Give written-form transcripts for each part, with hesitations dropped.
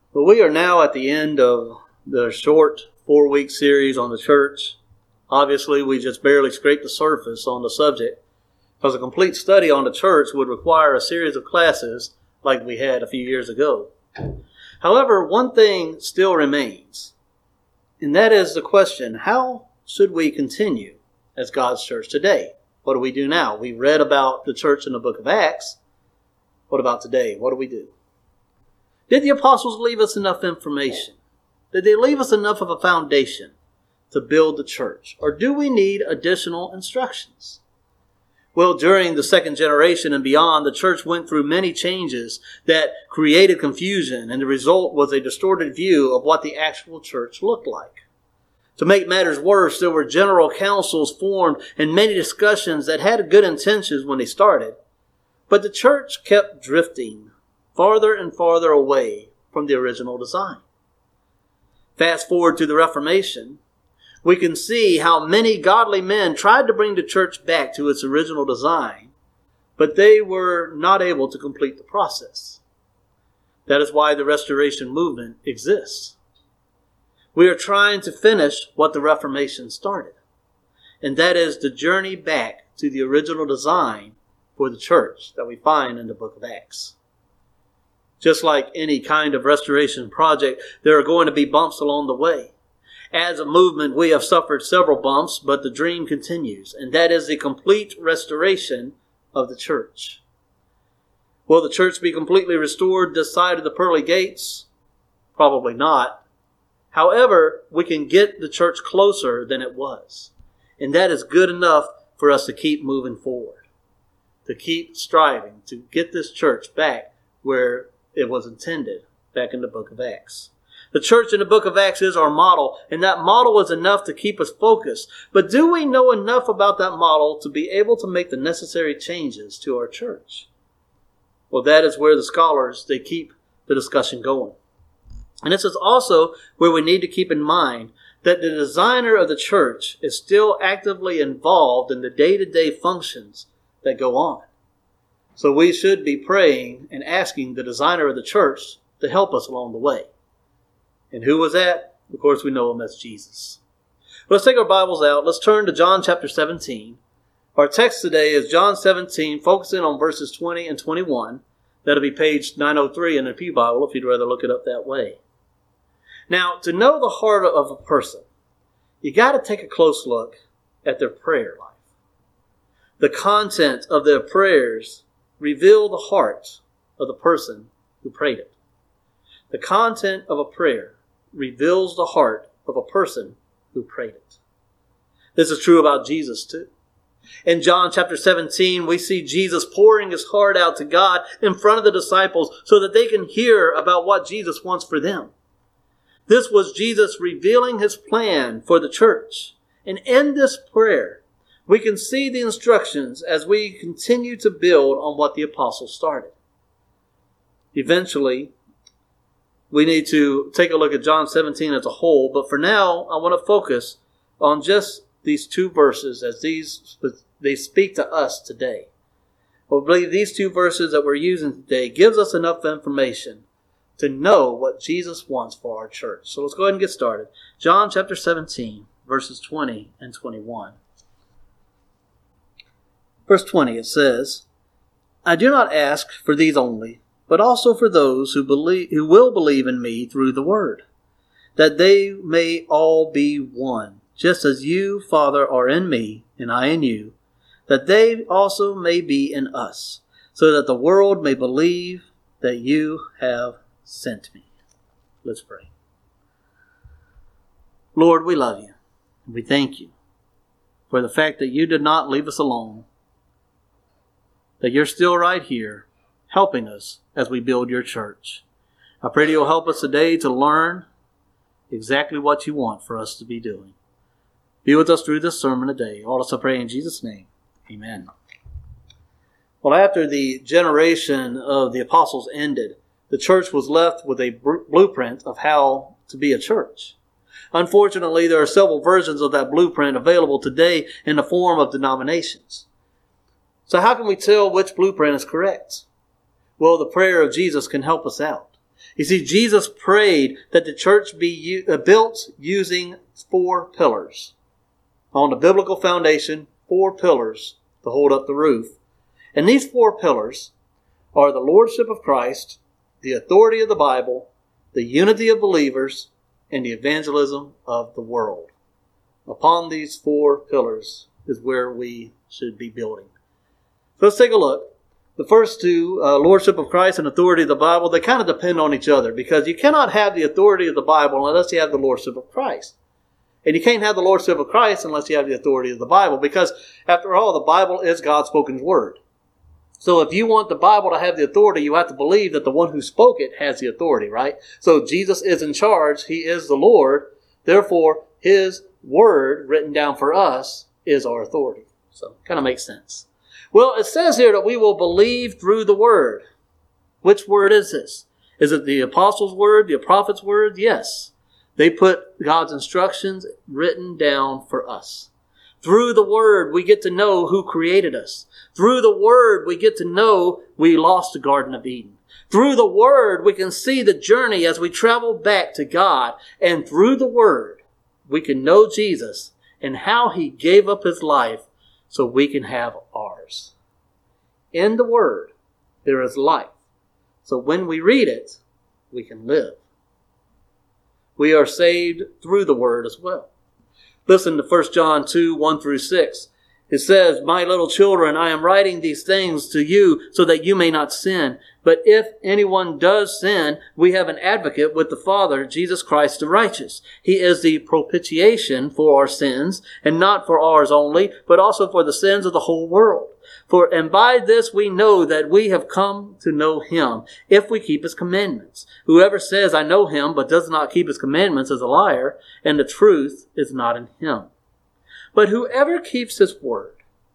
Well, we are now at the end of the short 4-week series on the church. Obviously, we just barely scraped the surface on the subject, because a complete study on the church would require a series of classes like we had a few years ago. However, one thing still remains, and that is the question, how should we continue as God's church today? What do we do now? We read about the church in the book of Acts. What about today? What do we do? Did the apostles leave us enough information? Did they leave us enough of a foundation to build the church? Or do we need additional instructions? Well, during the second generation and beyond, the church went through many changes that created confusion, and the result was a distorted view of what the actual church looked like. To make matters worse, there were general councils formed and many discussions that had good intentions when they started, but the church kept drifting farther and farther away from the original design. Fast forward to the Reformation, we can see how many godly men tried to bring the church back to its original design, but they were not able to complete the process. That is why the Restoration movement exists. We are trying to finish what the Reformation started, and that is the journey back to the original design for the church that we find in the book of Acts. Just like any kind of restoration project, there are going to be bumps along the way. As a movement, we have suffered several bumps, but the dream continues, and that is the complete restoration of the church. Will the church be completely restored this side of the pearly gates? Probably not. However, we can get the church closer than it was, and that is good enough for us to keep moving forward, to keep striving to get this church back where it was intended, back in the book of Acts. The church in the book of Acts is our model, and that model is enough to keep us focused. But do we know enough about that model to be able to make the necessary changes to our church? Well, that is where the scholars, they keep the discussion going. And this is also where we need to keep in mind that the designer of the church is still actively involved in the day-to-day functions that go on. So we should be praying and asking the designer of the church to help us along the way. And who was that? Of course, we know him as Jesus. Let's take our Bibles out. Let's turn to John chapter 17. Our text today is John 17, focusing on verses 20 and 21. That'll be page 903 in the Pew Bible if you'd rather look it up that way. Now, to know the heart of a person, you got to take a close look at their prayer life. The content of their prayers reveal the heart of the person who prayed it. The content of a prayer reveals the heart of a person who prayed it. This is true about Jesus too. In John chapter 17, we see Jesus pouring his heart out to God in front of the disciples so that they can hear about what Jesus wants for them. This was Jesus revealing his plan for the church. And in this prayer, we can see the instructions as we continue to build on what the apostles started. Eventually, we need to take a look at John 17 as a whole, but for now, I want to focus on just these two verses as they speak to us today. I believe these two verses that we're using today gives us enough information to know what Jesus wants for our church. So let's go ahead and get started. John chapter 17, verses 20 and 21. Verse 20, it says, I do not ask for these only, but also for those who will believe in me through the word, that they may all be one, just as you, Father, are in me, and I in you, that they also may be in us, so that the world may believe that you have sent me. Let's pray. Lord, we love you, and we thank you for the fact that you did not leave us alone, that you're still right here, helping us as we build your church. I pray that you'll help us today to learn exactly what you want for us to be doing. Be with us through this sermon today. All us I pray in Jesus' name. Amen. Well, after the generation of the apostles ended, the church was left with a blueprint of how to be a church. Unfortunately, there are several versions of that blueprint available today in the form of denominations. So how can we tell which blueprint is correct? Well, the prayer of Jesus can help us out. You see, Jesus prayed that the church be built using 4 pillars. On the biblical foundation, 4 pillars to hold up the roof. And these 4 pillars are the lordship of Christ, the authority of the Bible, the unity of believers, and the evangelism of the world. Upon these 4 pillars is where we should be building. So let's take a look. The first 2, lordship of Christ and authority of the Bible, they kind of depend on each other, because you cannot have the authority of the Bible unless you have the lordship of Christ. And you can't have the lordship of Christ unless you have the authority of the Bible, because after all, the Bible is God's spoken word. So if you want the Bible to have the authority, you have to believe that the one who spoke it has the authority, right? So Jesus is in charge. He is the Lord. Therefore, His word written down for us is our authority. So kind of makes sense. Well, it says here that we will believe through the word. Which word is this? Is it the apostles' word, the prophet's word? Yes. They put God's instructions written down for us. Through the word, we get to know who created us. Through the word, we get to know we lost the Garden of Eden. Through the word, we can see the journey as we travel back to God. And through the word, we can know Jesus and how He gave up His life so we can have ours. In the word, there is life. So when we read it, we can live. We are saved through the word as well. Listen to 1 John 2, 1 through 6. It says, "My little children, I am writing these things to you so that you may not sin. But if anyone does sin, we have an advocate with the Father, Jesus Christ the righteous. He is the propitiation for our sins, and not for ours only, but also for the sins of the whole world. And by this we know that we have come to know Him, if we keep His commandments. Whoever says, 'I know Him,' but does not keep His commandments is a liar, and the truth is not in him. But whoever keeps His word,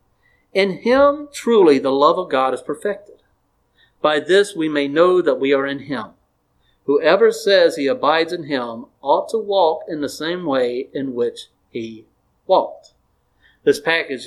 in him truly the love of God is perfected. By this we may know that we are in Him. Whoever says he abides in Him ought to walk in the same way in which He walked." This passage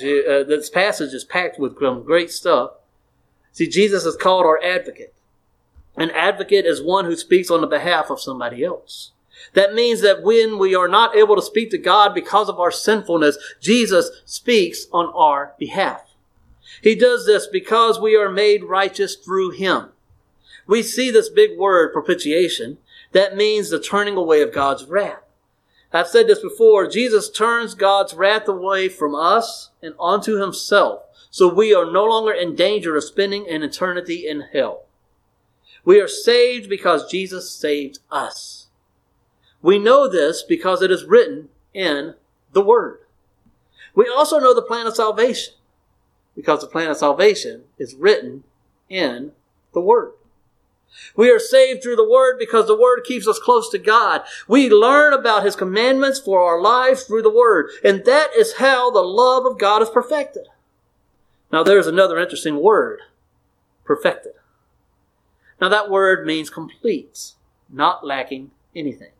is packed with some great stuff. See, Jesus is called our advocate. An advocate is one who speaks on the behalf of somebody else. That means that when we are not able to speak to God because of our sinfulness, Jesus speaks on our behalf. He does this because we are made righteous through Him. We see this big word, propitiation. That means the turning away of God's wrath. I've said this before. Jesus turns God's wrath away from us and onto Himself, so we are no longer in danger of spending an eternity in hell. We are saved because Jesus saved us. We know this because it is written in the Word. We also know the plan of salvation because the plan of salvation is written in the Word. We are saved through the Word because the Word keeps us close to God. We learn about His commandments for our life through the Word. And that is how the love of God is perfected. Now there's another interesting word. Perfected. Now that word means complete, not lacking anything.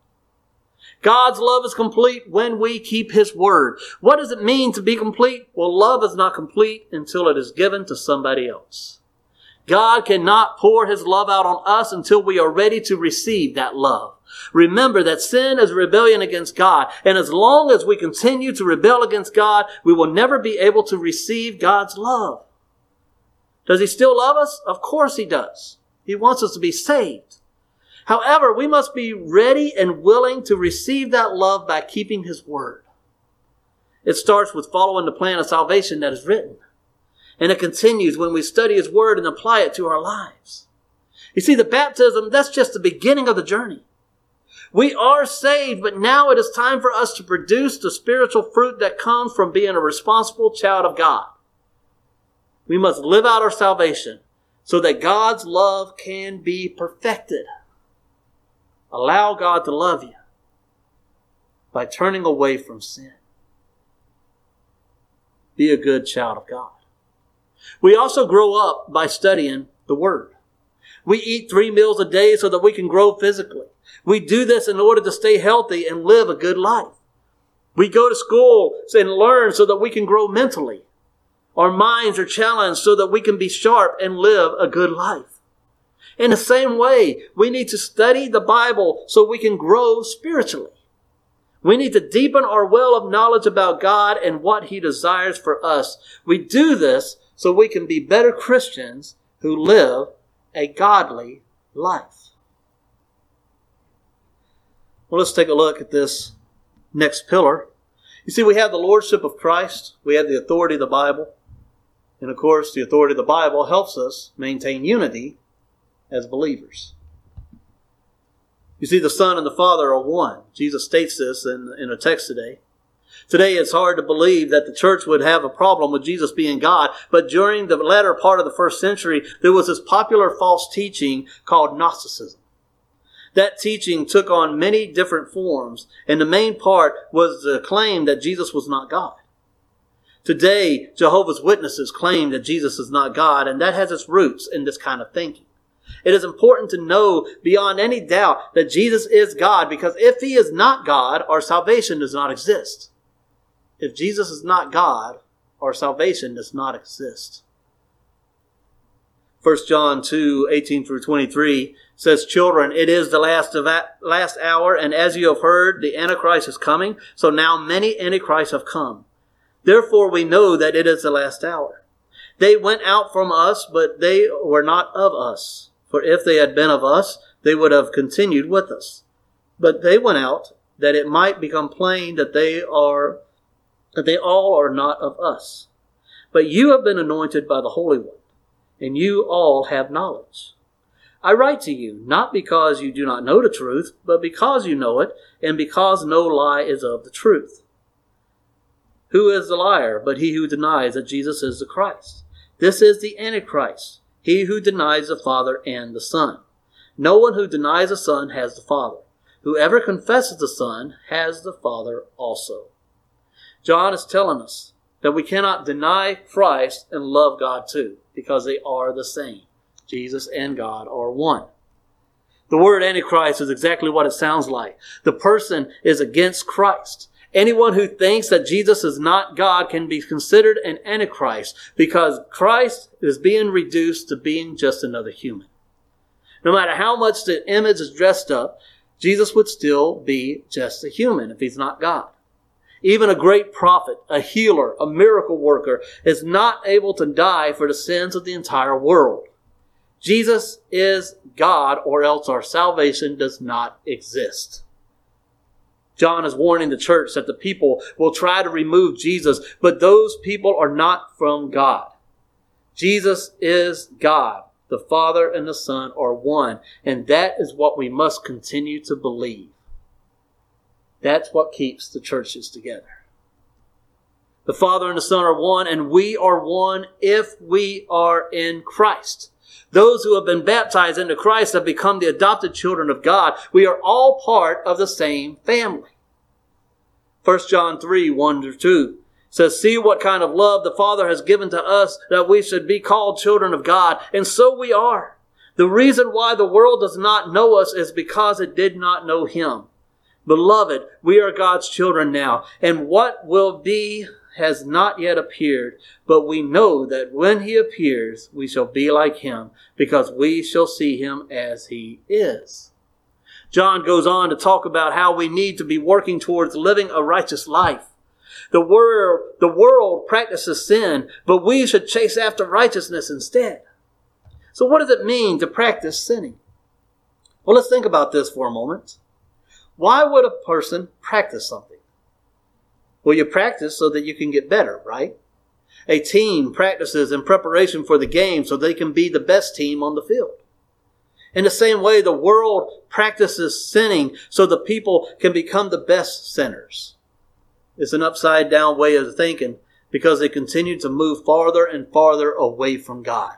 God's love is complete when we keep His word. What does it mean to be complete? Well, love is not complete until it is given to somebody else. God cannot pour His love out on us until we are ready to receive that love. Remember that sin is rebellion against God. And as long as we continue to rebel against God, we will never be able to receive God's love. Does He still love us? Of course He does. He wants us to be saved. However, we must be ready and willing to receive that love by keeping His word. It starts with following the plan of salvation that is written. And it continues when we study His word and apply it to our lives. You see, the baptism, that's just the beginning of the journey. We are saved, but now it is time for us to produce the spiritual fruit that comes from being a responsible child of God. We must live out our salvation so that God's love can be perfected. Allow God to love you by turning away from sin. Be a good child of God. We also grow up by studying the Word. We eat 3 meals a day so that we can grow physically. We do this in order to stay healthy and live a good life. We go to school and learn so that we can grow mentally. Our minds are challenged so that we can be sharp and live a good life. In the same way, we need to study the Bible so we can grow spiritually. We need to deepen our well of knowledge about God and what He desires for us. We do this so we can be better Christians who live a godly life. Well, let's take a look at this next pillar. You see, we have the Lordship of Christ. We have the authority of the Bible. And of course, the authority of the Bible helps us maintain unity as believers. You see, the Son and the Father are one. Jesus states this in a text today. Today, it's hard to believe that the church would have a problem with Jesus being God, but during the latter part of the first century, there was this popular false teaching called Gnosticism. That teaching took on many different forms, and the main part was the claim that Jesus was not God. Today, Jehovah's Witnesses claim that Jesus is not God, and that has its roots in this kind of thinking. It is important to know beyond any doubt that Jesus is God, because if He is not God, our salvation does not exist. If Jesus is not God, our salvation does not exist. 1 John 2:18 through 23 says, "Children, it is the last hour, and as you have heard, the Antichrist is coming, so now many Antichrists have come. Therefore we know that it is the last hour. They went out from us, but they were not of us. For if they had been of us, they would have continued with us. But they went out, that it might become plain that they all are not of us. But you have been anointed by the Holy One, and you all have knowledge. I write to you, not because you do not know the truth, but because you know it, and because no lie is of the truth. Who is the liar but he who denies that Jesus is the Christ? This is the Antichrist, he who denies the Father and the Son. No one who denies the Son has the Father. Whoever confesses the Son has the Father also." John is telling us that we cannot deny Christ and love God too, because they are the same. Jesus and God are one. The word Antichrist is exactly what it sounds like. The person is against Christ. Anyone who thinks that Jesus is not God can be considered an Antichrist, because Christ is being reduced to being just another human. No matter how much the image is dressed up, Jesus would still be just a human if He's not God. Even a great prophet, a healer, a miracle worker is not able to die for the sins of the entire world. Jesus is God, or else our salvation does not exist. John is warning the church that the people will try to remove Jesus, but those people are not from God. Jesus is God. The Father and the Son are one, and that is what we must continue to believe. That's what keeps the churches together. The Father and the Son are one, and we are one if we are in Christ. Those who have been baptized into Christ have become the adopted children of God. We are all part of the same family. 1 John 3:1-2 says, "See what kind of love the Father has given to us, that we should be called children of God. And so we are. The reason why the world does not know us is because it did not know Him. Beloved, we are God's children now, and what will be has not yet appeared, but we know that when He appears, we shall be like Him, because we shall see Him as He is." John goes on to talk about how we need to be working towards living a righteous life. The world practices sin, but we should chase after righteousness instead. So what does it mean to practice sinning? Well, let's think about this for a moment. Why would a person practice something? Well, you practice so that you can get better, right? A team practices in preparation for the game so they can be the best team on the field. In the same way, the world practices sinning so the people can become the best sinners. It's an upside down way of thinking, because they continue to move farther and farther away from God.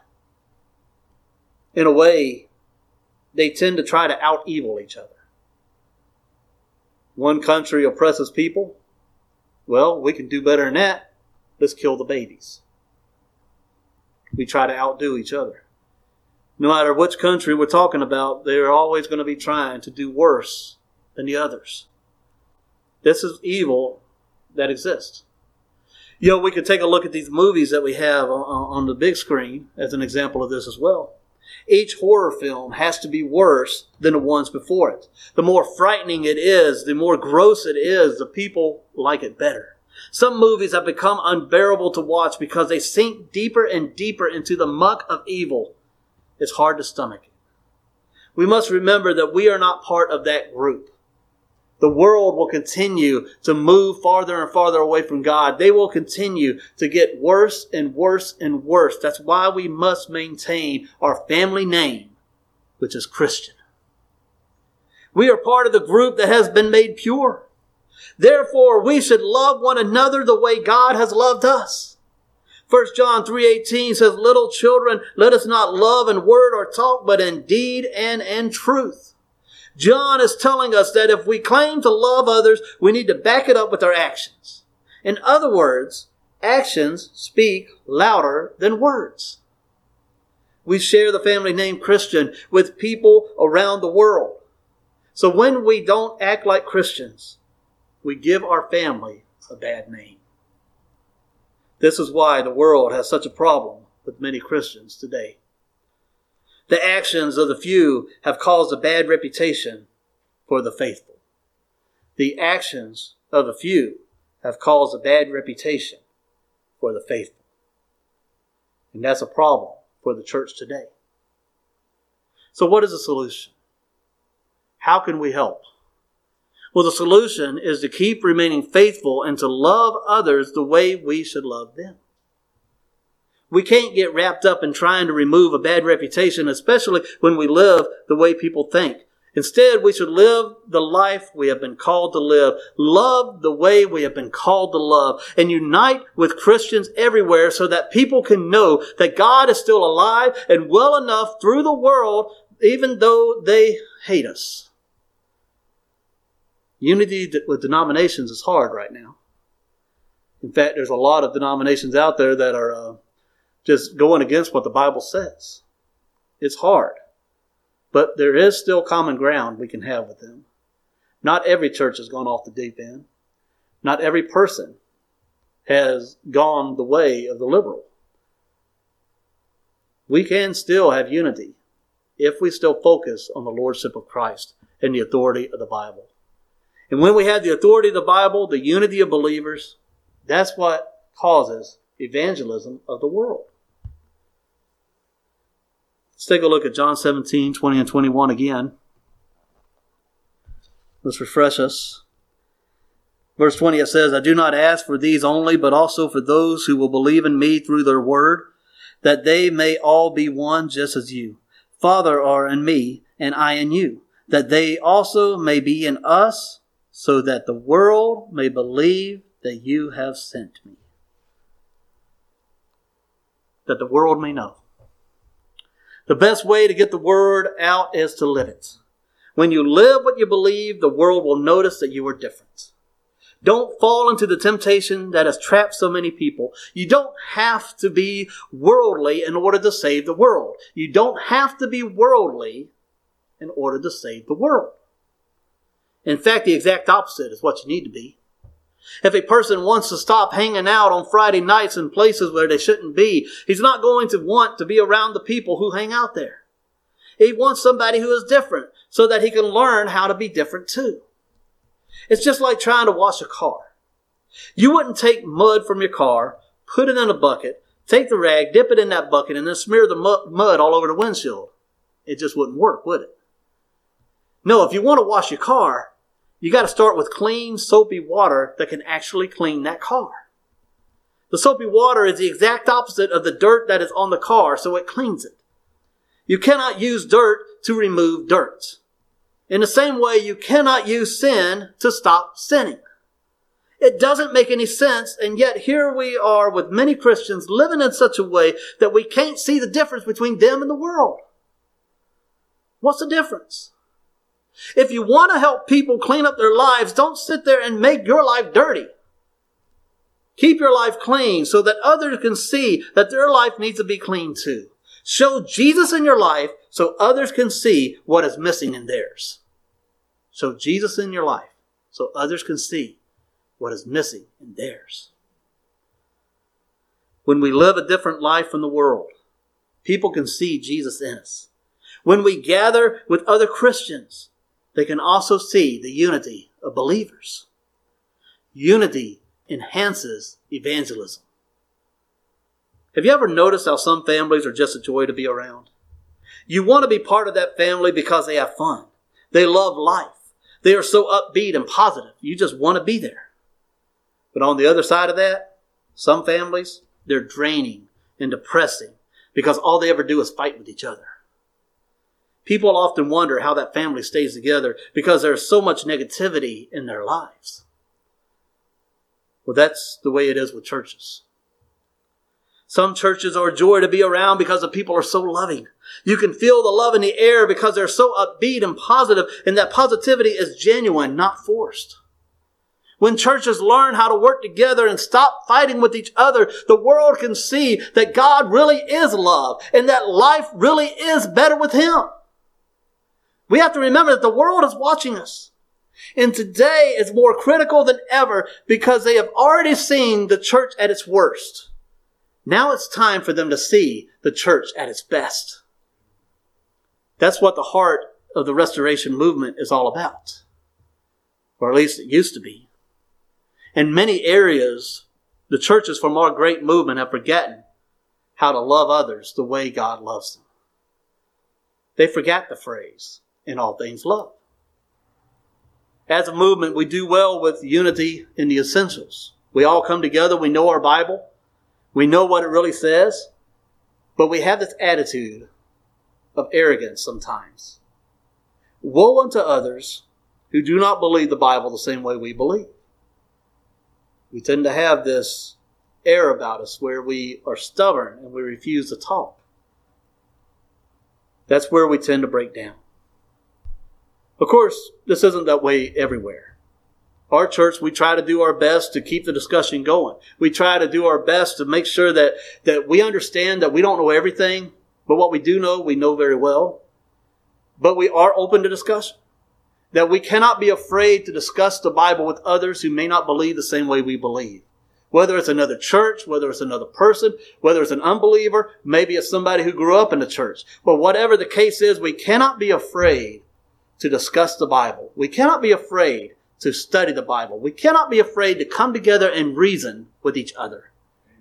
In a way, they tend to try to out-evil each other. One country oppresses people. Well, we can do better than that. Let's kill the babies. We try to outdo each other. No matter which country we're talking about, they're always going to be trying to do worse than the others. This is evil that exists. We could take a look at these movies that we have on the big screen as an example of this as well. Each horror film has to be worse than the ones before it. The more frightening it is, the more gross it is, the people like it better. Some movies have become unbearable to watch because they sink deeper and deeper into the muck of evil. It's hard to stomach it. We must remember that we are not part of that group. The world will continue to move farther and farther away from God. They will continue to get worse and worse and worse. That's why we must maintain our family name, which is Christian. We are part of the group that has been made pure. Therefore, we should love one another the way God has loved us. 1 John 3:18 says, "Little children, let us not love in word or talk, but in deed and in truth." John is telling us that if we claim to love others, we need to back it up with our actions. In other words, actions speak louder than words. We share the family name Christian with people around the world. So when we don't act like Christians, we give our family a bad name. This is why the world has such a problem with many Christians today. The actions of the few have caused a bad reputation for the faithful. The actions of the few have caused a bad reputation for the faithful. And that's a problem for the church today. So what is the solution? How can we help? Well, the solution is to keep remaining faithful and to love others the way we should love them. We can't get wrapped up in trying to remove a bad reputation, especially when we live the way people think. Instead, we should live the life we have been called to live, love the way we have been called to love, and unite with Christians everywhere so that people can know that God is still alive and well enough through the world, even though they hate us. Unity with denominations is hard right now. In fact, there's a lot of denominations out there that are just going against what the Bible says. It's hard. But there is still common ground we can have with them. Not every church has gone off the deep end. Not every person has gone the way of the liberal. We can still have unity if we still focus on the lordship of Christ and the authority of the Bible. And when we have the authority of the Bible, the unity of believers, that's what causes evangelism of the world. Let's take a look at John 17, 20 and 21 again. Let's refresh us. Verse 20, it says, "I do not ask for these only, but also for those who will believe in me through their word, that they may all be one just as you, Father, are in me, and I in you, that they also may be in us, so that the world may believe that you have sent me." That the world may know. The best way to get the word out is to live it. When you live what you believe, the world will notice that you are different. Don't fall into the temptation that has trapped so many people. You don't have to be worldly in order to save the world. You don't have to be worldly in order to save the world. In fact, the exact opposite is what you need to be. If a person wants to stop hanging out on Friday nights in places where they shouldn't be, he's not going to want to be around the people who hang out there. He wants somebody who is different so that he can learn how to be different too. It's just like trying to wash a car. You wouldn't take mud from your car, put it in a bucket, take the rag, dip it in that bucket, and then smear the mud all over the windshield. It just wouldn't work, would it? No, if you want to wash your car, you got to start with clean, soapy water that can actually clean that car. The soapy water is the exact opposite of the dirt that is on the car, so it cleans it. You cannot use dirt to remove dirt. In the same way, you cannot use sin to stop sinning. It doesn't make any sense, and yet here we are with many Christians living in such a way that we can't see the difference between them and the world. What's the difference? If you want to help people clean up their lives, don't sit there and make your life dirty. Keep your life clean so that others can see that their life needs to be clean too. Show Jesus in your life so others can see what is missing in theirs. Show Jesus in your life so others can see what is missing in theirs. When we live a different life from the world, people can see Jesus in us. When we gather with other Christians, they can also see the unity of believers. Unity enhances evangelism. Have you ever noticed how some families are just a joy to be around? You want to be part of that family because they have fun. They love life. They are so upbeat and positive. You just want to be there. But on the other side of that, some families, they're draining and depressing because all they ever do is fight with each other. People often wonder how that family stays together because there's so much negativity in their lives. Well, that's the way it is with churches. Some churches are a joy to be around because the people are so loving. You can feel the love in the air because they're so upbeat and positive, and that positivity is genuine, not forced. When churches learn how to work together and stop fighting with each other, the world can see that God really is love and that life really is better with Him. We have to remember that the world is watching us. And today is more critical than ever because they have already seen the church at its worst. Now it's time for them to see the church at its best. That's what the heart of the restoration movement is all about. Or at least it used to be. In many areas, the churches from our great movement have forgotten how to love others the way God loves them. They forgot the phrase, in all things love. As a movement, we do well with unity in the essentials. We all come together, we know our Bible, we know what it really says, but we have this attitude of arrogance sometimes. Woe unto others who do not believe the Bible the same way we believe. We tend to have this air about us where we are stubborn and we refuse to talk. That's where we tend to break down. Of course, this isn't that way everywhere. Our church, we try to do our best to keep the discussion going. We try to do our best to make sure that we understand that we don't know everything, but what we do know, we know very well. But we are open to discussion. That we cannot be afraid to discuss the Bible with others who may not believe the same way we believe. Whether it's another church, whether it's another person, whether it's an unbeliever, maybe it's somebody who grew up in the church. But whatever the case is, we cannot be afraid to discuss the Bible. We cannot be afraid to study the Bible. We cannot be afraid to come together and reason with each other.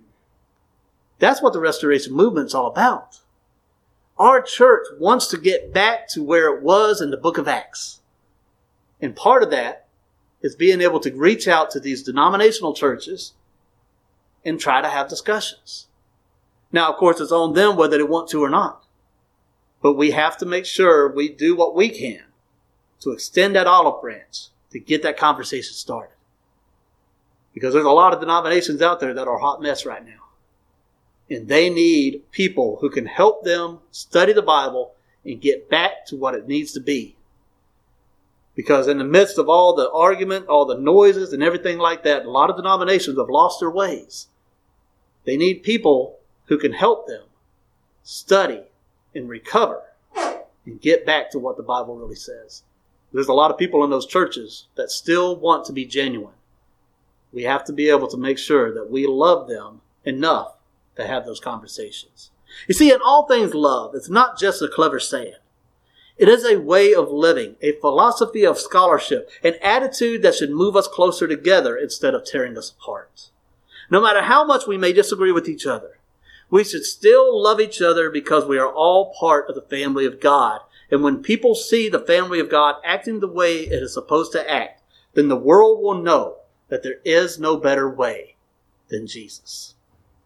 That's what the Restoration Movement is all about. Our church wants to get back to where it was in the book of Acts. And part of that is being able to reach out to these denominational churches and try to have discussions. Now, of course, it's on them whether they want to or not. But we have to make sure we do what we can to extend that olive branch to get that conversation started. Because there's a lot of denominations out there that are a hot mess right now. And they need people who can help them study the Bible and get back to what it needs to be. Because in the midst of all the argument, all the noises and everything like that, a lot of denominations have lost their ways. They need people who can help them study and recover and get back to what the Bible really says. There's a lot of people in those churches that still want to be genuine. We have to be able to make sure that we love them enough to have those conversations. You see, in all things love, it's not just a clever saying. It is a way of living, a philosophy of scholarship, an attitude that should move us closer together instead of tearing us apart. No matter how much we may disagree with each other, we should still love each other because we are all part of the family of God. And when people see the family of God acting the way it is supposed to act, then the world will know that there is no better way than Jesus.